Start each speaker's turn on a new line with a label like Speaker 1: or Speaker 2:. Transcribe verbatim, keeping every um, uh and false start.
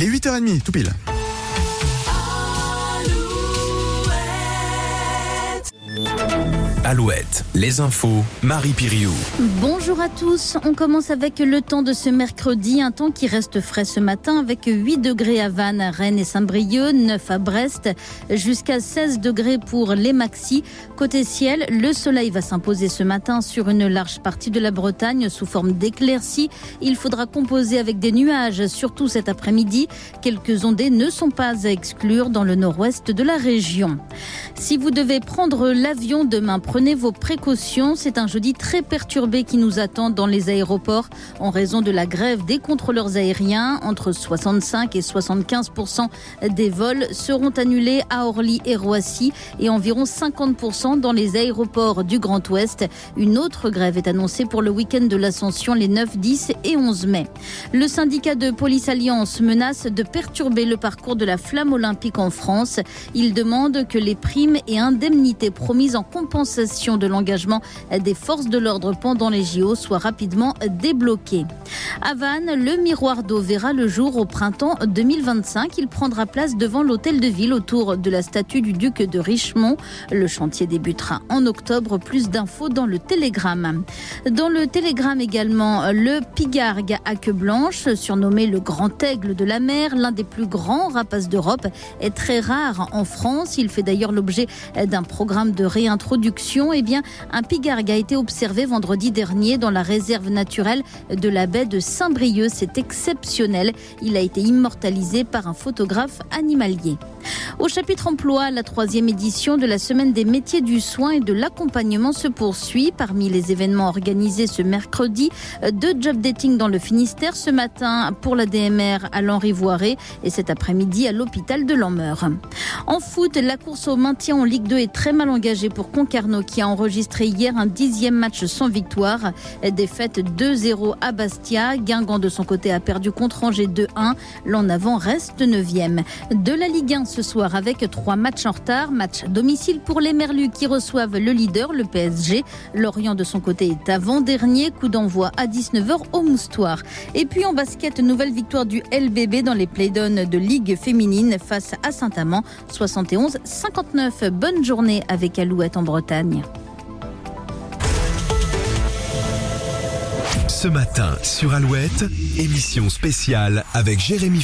Speaker 1: Il est huit heures trente, tout pile.
Speaker 2: Alouette, les infos, Marie Piriou.
Speaker 3: Bonjour à tous, on commence avec le temps de ce mercredi, un temps qui reste frais ce matin avec huit degrés à Vannes, Rennes et Saint-Brieuc, neuf à Brest, jusqu'à seize degrés pour les maxis. Côté ciel, le soleil va s'imposer ce matin sur une large partie de la Bretagne sous forme d'éclaircies. Il faudra composer avec des nuages, surtout cet après-midi. Quelques ondées ne sont pas à exclure dans le nord-ouest de la région. Si vous devez prendre l'avion demain, prenez vos précautions. C'est un jeudi très perturbé qui nous attend dans les aéroports en raison de la grève des contrôleurs aériens. Entre soixante-cinq et soixante-quinze pour cent des vols seront annulés à Orly et Roissy et environ cinquante pour cent dans les aéroports du Grand Ouest. Une autre grève est annoncée pour le week-end de l'Ascension les neuf, dix et onze mai. Le syndicat de Police Alliance menace de perturber le parcours de la flamme olympique en France. Il demande que les primes et indemnités promises en compensation de l'engagement des forces de l'ordre pendant les J O soient rapidement débloquées. À Vannes, le miroir d'eau verra le jour au printemps deux mille vingt-cinq. Il prendra place devant l'hôtel de ville autour de la statue du duc de Richemont. Le chantier débutera en octobre. Plus d'infos dans le Télégramme. Dans le Télégramme également, le pigargue à queue blanche, surnommé le grand aigle de la mer, l'un des plus grands rapaces d'Europe, est très rare en France. Il fait d'ailleurs l'objet d'un programme de réintroduction. Eh bien, un pigargue a été observé vendredi dernier dans la réserve naturelle de la baie de Saint-Brieuc. C'est exceptionnel. Il a été immortalisé par un photographe animalier. Au chapitre emploi, la troisième édition de la semaine des métiers du soin et de l'accompagnement se poursuit. Parmi les événements organisés ce mercredi, deux job dating dans le Finistère, ce matin pour la D M R à l'Henri-Voiré et cet après-midi à l'hôpital de Lemeur. En foot, la course au maintien en Ligue deux est très mal engagée pour Concarneau qui a enregistré hier un dixième match sans victoire. Défaite deux zéro à Bastia. Guingamp de son côté a perdu contre Angers deux un. L'en avant reste neuvième. De la Ligue un ce soir avec trois matchs en retard. Match à domicile pour les Merlus qui reçoivent le leader, le P S G. Lorient de son côté est avant-dernier. Coup d'envoi à dix-neuf heures au Moustoir. Et puis en basket, nouvelle victoire du L B B dans les play-downs de Ligue féminine face à Saint-Amand. soixante et onze à cinquante-neuf. Bonne journée avec Alouette en Bretagne.
Speaker 2: Ce matin sur Alouette, émission spéciale avec Jérémy